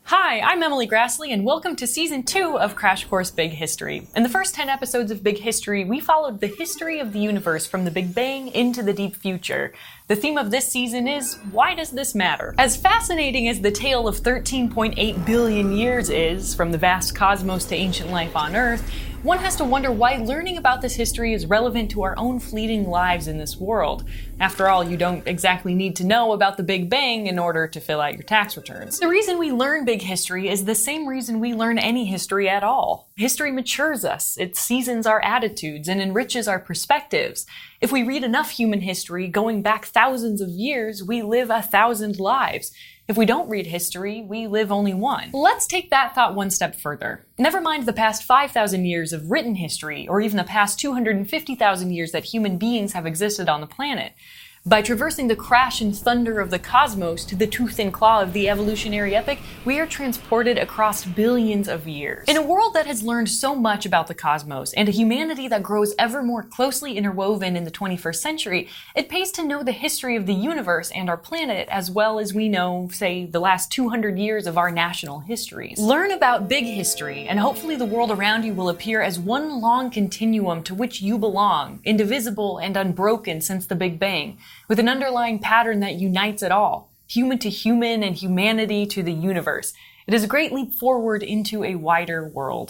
Hi, I'm Emily Grassley, and welcome to Season 2 of Crash Course Big History. In the first 10 episodes of Big History, we followed the history of the universe from the Big Bang into the deep future. The theme of this season is, why does this matter? As fascinating as the tale of 13.8 billion years is, from the vast cosmos to ancient life on Earth, one has to wonder why learning about this history is relevant to our own fleeting lives in this world. After all, you don't exactly need to know about the Big Bang in order to fill out your tax returns. The reason we learn big history is the same reason we learn any history at all. History matures us, it seasons our attitudes, and enriches our perspectives. If we read enough human history, going back thousands of years, we live 1,000 lives. If we don't read history, we live only one. Let's take that thought one step further. Never mind the past 5,000 years of written history, or even the past 250,000 years that human beings have existed on the planet. By traversing the crash and thunder of the cosmos to the tooth and claw of the evolutionary epic, we are transported across billions of years. In a world that has learned so much about the cosmos, and a humanity that grows ever more closely interwoven in the 21st century, it pays to know the history of the universe and our planet as well as we know, say, the last 200 years of our national histories. Learn about big history, and hopefully the world around you will appear as one long continuum to which you belong, indivisible and unbroken since the Big Bang, with an underlying pattern that unites it all, human to human and humanity to the universe. It is a great leap forward into a wider world.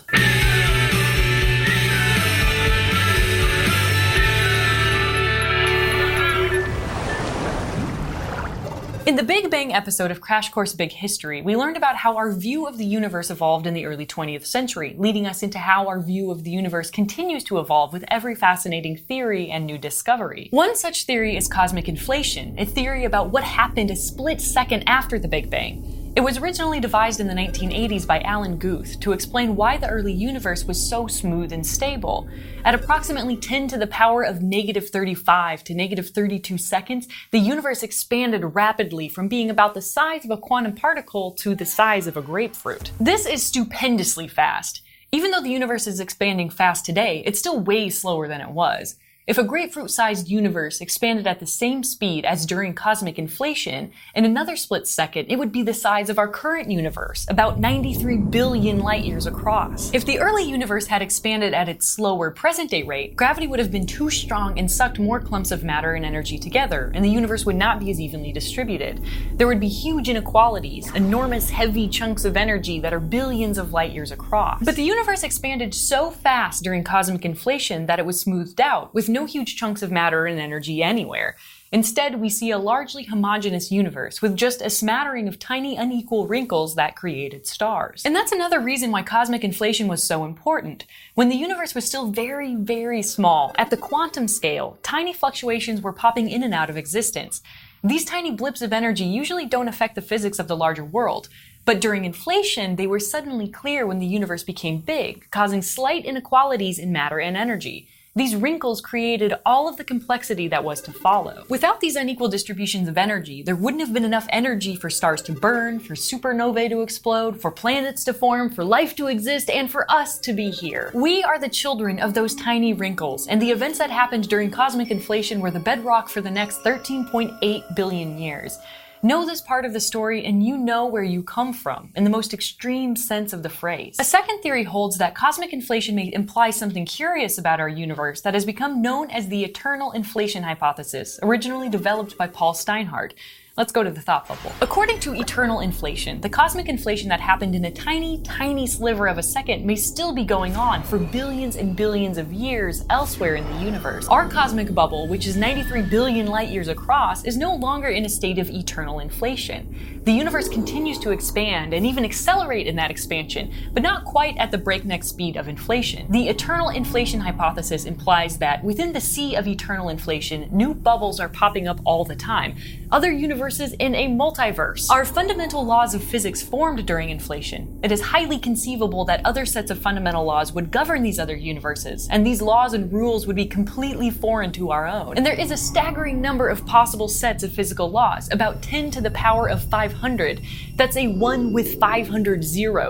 In the Big Bang episode of Crash Course Big History, we learned about how our view of the universe evolved in the early 20th century, leading us into how our view of the universe continues to evolve with every fascinating theory and new discovery. One such theory is cosmic inflation, a theory about what happened a split second after the Big Bang. It was originally devised in the 1980s by Alan Guth to explain why the early universe was so smooth and stable. At approximately 10 to the power of negative 35 to negative 32 seconds, the universe expanded rapidly from being about the size of a quantum particle to the size of a grapefruit. This is stupendously fast. Even though the universe is expanding fast today, it's still way slower than it was. If a grapefruit-sized universe expanded at the same speed as during cosmic inflation, in another split second, it would be the size of our current universe, about 93 billion light-years across. If the early universe had expanded at its slower present-day rate, gravity would have been too strong and sucked more clumps of matter and energy together, and the universe would not be as evenly distributed. There would be huge inequalities, enormous heavy chunks of energy that are billions of light-years across. But the universe expanded so fast during cosmic inflation that it was smoothed out, with no huge chunks of matter and energy anywhere. Instead, we see a largely homogeneous universe with just a smattering of tiny unequal wrinkles that created stars. And that's another reason why cosmic inflation was so important. When the universe was still very, very small, at the quantum scale, tiny fluctuations were popping in and out of existence. These tiny blips of energy usually don't affect the physics of the larger world. But during inflation, they were suddenly clear when the universe became big, causing slight inequalities in matter and energy. These wrinkles created all of the complexity that was to follow. Without these unequal distributions of energy, there wouldn't have been enough energy for stars to burn, for supernovae to explode, for planets to form, for life to exist, and for us to be here. We are the children of those tiny wrinkles, and the events that happened during cosmic inflation were the bedrock for the next 13.8 billion years. Know this part of the story and you know where you come from, in the most extreme sense of the phrase. A second theory holds that cosmic inflation may imply something curious about our universe that has become known as the eternal inflation hypothesis, originally developed by Paul Steinhardt. Let's go to the thought bubble. According to eternal inflation, the cosmic inflation that happened in a tiny, tiny sliver of a second may still be going on for billions and billions of years elsewhere in the universe. Our cosmic bubble, which is 93 billion light years across, is no longer in a state of eternal inflation. The universe continues to expand and even accelerate in that expansion, but not quite at the breakneck speed of inflation. The eternal inflation hypothesis implies that within the sea of eternal inflation, new bubbles are popping up all the time. Other universes in a multiverse. Our fundamental laws of physics formed during inflation. It is highly conceivable that other sets of fundamental laws would govern these other universes, and these laws and rules would be completely foreign to our own. And there is a staggering number of possible sets of physical laws, about 10 to the power of 500. That's a 1 with 500 zeros.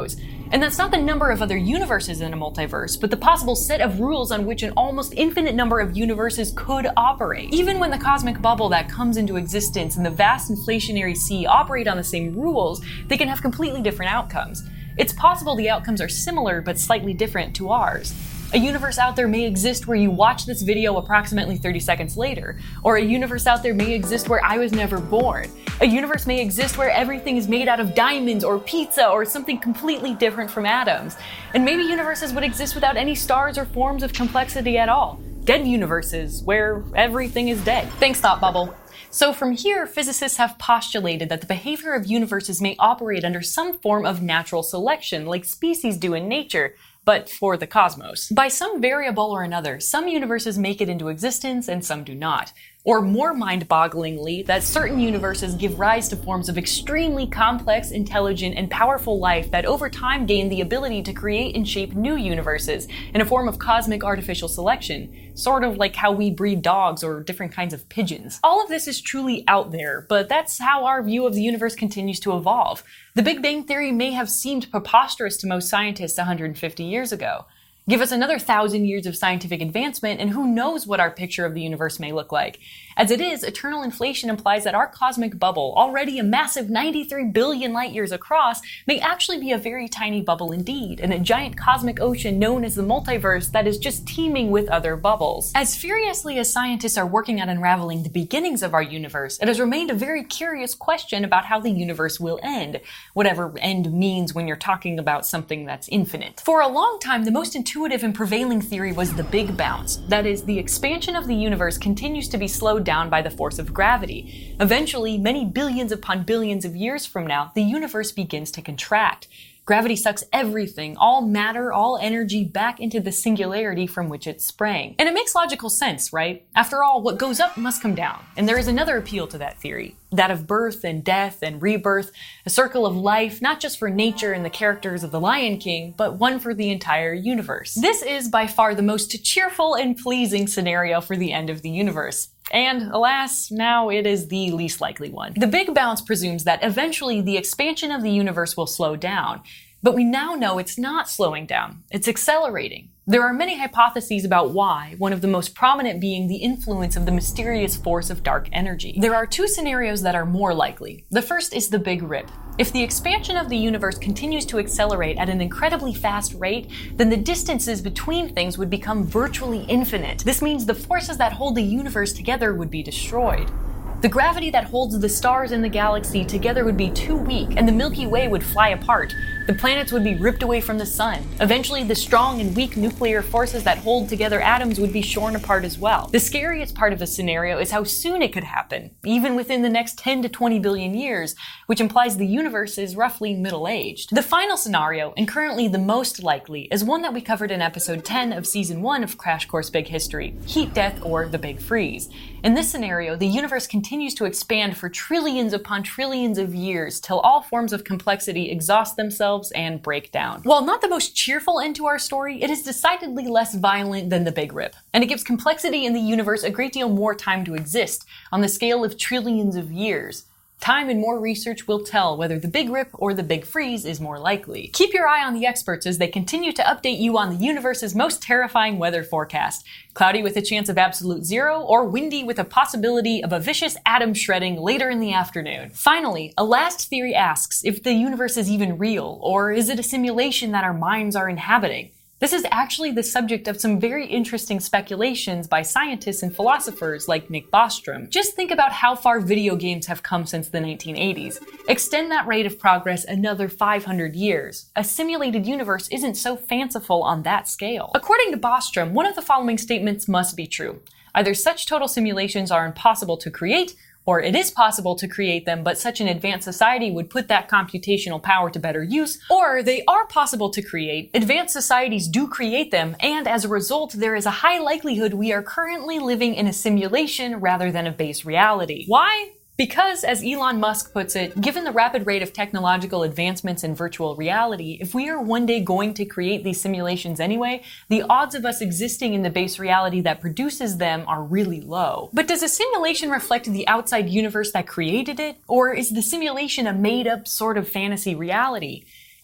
And that's not the number of other universes in a multiverse, but the possible set of rules on which an almost infinite number of universes could operate. Even when the cosmic bubble that comes into existence and the vast inflationary sea operate on the same rules, they can have completely different outcomes. It's possible the outcomes are similar but slightly different to ours. A universe out there may exist where you watch this video approximately 30 seconds later, or a universe out there may exist where I was never born. A universe may exist where everything is made out of diamonds or pizza or something completely different from atoms. And maybe universes would exist without any stars or forms of complexity at all. Dead universes where everything is dead. Thanks, Thought Bubble. So from here, physicists have postulated that the behavior of universes may operate under some form of natural selection, like species do in nature, but for the cosmos. By some variable or another, some universes make it into existence and some do not. Or more mind-bogglingly, that certain universes give rise to forms of extremely complex, intelligent, and powerful life that over time gain the ability to create and shape new universes in a form of cosmic artificial selection, sort of like how we breed dogs or different kinds of pigeons. All of this is truly out there, but that's how our view of the universe continues to evolve. The Big Bang Theory may have seemed preposterous to most scientists 150 years ago. Give us another 1,000 years of scientific advancement, and who knows what our picture of the universe may look like. As it is, eternal inflation implies that our cosmic bubble, already a massive 93 billion light years across, may actually be a very tiny bubble indeed, and a giant cosmic ocean known as the multiverse that is just teeming with other bubbles. As furiously as scientists are working at unraveling the beginnings of our universe, it has remained a very curious question about how the universe will end, whatever end means when you're talking about something that's infinite. For a long time, the most intuitive and prevailing theory was the Big Bounce. That is, the expansion of the universe continues to be slowed down by the force of gravity. Eventually, many billions upon billions of years from now, the universe begins to contract. Gravity sucks everything, all matter, all energy, back into the singularity from which it sprang. And it makes logical sense, right? After all, what goes up must come down. And there is another appeal to that theory, that of birth and death and rebirth, a circle of life, not just for nature and the characters of The Lion King, but one for the entire universe. This is by far the most cheerful and pleasing scenario for the end of the universe. And alas, now it is the least likely one. The Big Bounce presumes that eventually the expansion of the universe will slow down, but we now know it's not slowing down, it's accelerating. There are many hypotheses about why, one of the most prominent being the influence of the mysterious force of dark energy. There are two scenarios that are more likely. The first is the Big Rip. If the expansion of the universe continues to accelerate at an incredibly fast rate, then the distances between things would become virtually infinite. This means the forces that hold the universe together would be destroyed. The gravity that holds the stars in the galaxy together would be too weak, and the Milky Way would fly apart. The planets would be ripped away from the sun. Eventually, the strong and weak nuclear forces that hold together atoms would be shorn apart as well. The scariest part of the scenario is how soon it could happen, even within the next 10 to 20 billion years, which implies the universe is roughly middle-aged. The final scenario, and currently the most likely, is one that we covered in episode 10 of season 1 of Crash Course Big History, heat death or the Big Freeze. In this scenario, the universe continues to expand for trillions upon trillions of years till all forms of complexity exhaust themselves and break down. While not the most cheerful end to our story, it is decidedly less violent than the Big Rip, and it gives complexity in the universe a great deal more time to exist, on the scale of trillions of years. Time and more research will tell whether the Big Rip or the Big Freeze is more likely. Keep your eye on the experts as they continue to update you on the universe's most terrifying weather forecast. Cloudy with a chance of absolute zero, or windy with a possibility of a vicious atom shredding later in the afternoon. Finally, a last theory asks if the universe is even real, or is it a simulation that our minds are inhabiting? This is actually the subject of some very interesting speculations by scientists and philosophers like Nick Bostrom. Just think about how far video games have come since the 1980s. Extend that rate of progress another 500 years. A simulated universe isn't so fanciful on that scale. According to Bostrom, one of the following statements must be true. Either such total simulations are impossible to create, or it is possible to create them, but such an advanced society would put that computational power to better use, or they are possible to create, advanced societies do create them, and as a result, there is a high likelihood we are currently living in a simulation rather than a base reality. Why? Because, as Elon Musk puts it, given the rapid rate of technological advancements in virtual reality, if we are one day going to create these simulations anyway, the odds of us existing in the base reality that produces them are really low. But does a simulation reflect the outside universe that created it? Or is the simulation a made-up sort of fantasy reality?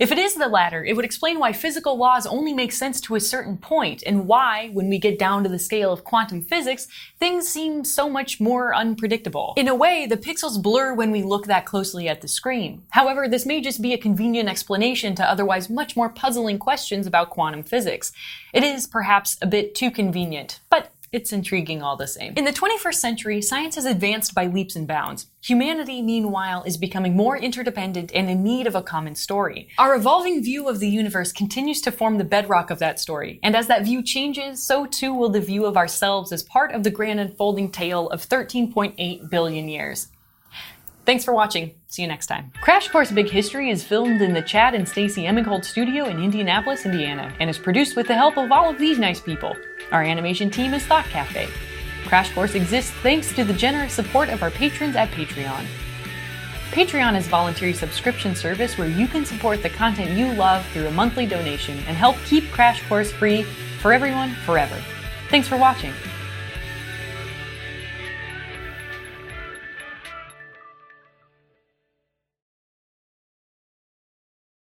If it is the latter, it would explain why physical laws only make sense to a certain point, and why, when we get down to the scale of quantum physics, things seem so much more unpredictable. In a way, the pixels blur when we look that closely at the screen. However, this may just be a convenient explanation to otherwise much more puzzling questions about quantum physics. It is perhaps a bit too convenient, but it's intriguing all the same. In the 21st century, science has advanced by leaps and bounds. Humanity, meanwhile, is becoming more interdependent and in need of a common story. Our evolving view of the universe continues to form the bedrock of that story, and as that view changes, so too will the view of ourselves as part of the grand unfolding tale of 13.8 billion years. Thanks for watching. See you next time. Crash Course Big History is filmed in the Chad and Stacy Emighold studio in Indianapolis, Indiana, and is produced with the help of all of these nice people. Our animation team is Thought Cafe. Crash Course exists thanks to the generous support of our patrons at Patreon. Patreon is a voluntary subscription service where you can support the content you love through a monthly donation and help keep Crash Course free for everyone forever. Thanks for watching.